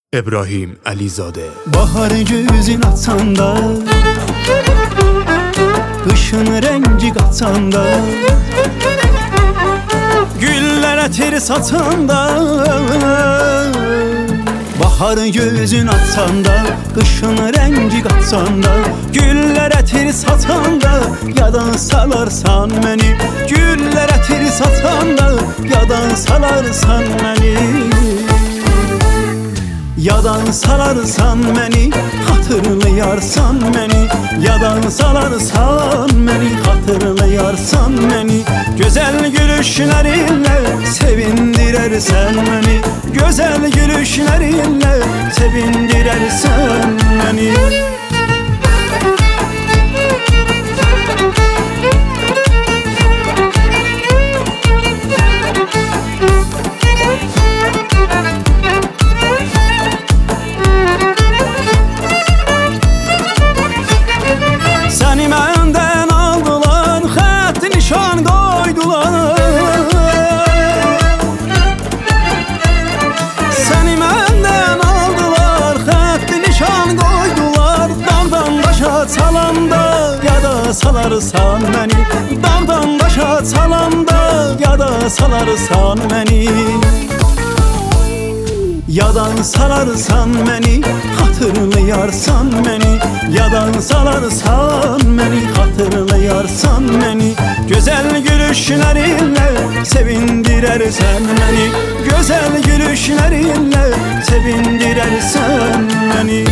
İbrahim Əlizade. Bahar gözün açanda, kışın rengi qaçanda, güllərə tir saçanda. Bahar gözün açanda, kışın rengi qaçanda, güllərə tir saçanda, yadan salarsan məni. Güllərə tir saçanda, yadan salarsan məni. Yadan salarsan məni, hatırlayarsan məni. Yadan salarsan məni, hatırlayarsan məni. Gözəl gülüşlərinlə sevindirərsən məni. Gözəl gülüşlərinlə sevindirərsən məni. Salarsan məni, dağdan daşa çalanda, yada salarsan məni. Yadan salarsan məni, hatırlayarsan məni. Yadan salarsan məni, hatırlayarsan məni. Gözəl gülüşlərinlə sevindirərsən məni. Gözəl gülüşlərinlə sevindirərsən məni.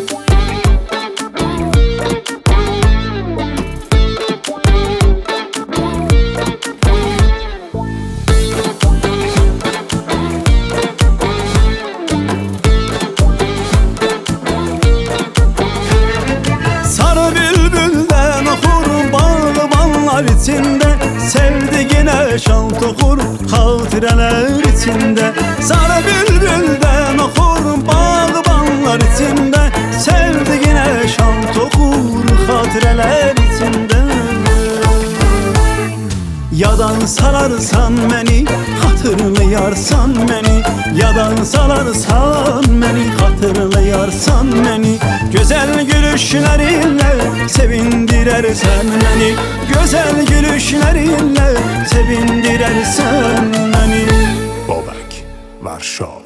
İçinde sevdiğine şan toxur xatirələr içində. Sarı bülbüldən oxur bağbanlar içində, sevdiğine şan toxur xatirələr içində. Yadan salarsan məni, hatırlayarsan məni. Yadan salarsan məni, hatırlayarsan məni. Gözəl gülüşlərinlə sevindirərsən məni. Gözəl gülüşlərinlə sevindirərsən məni. Bobek, Varşov.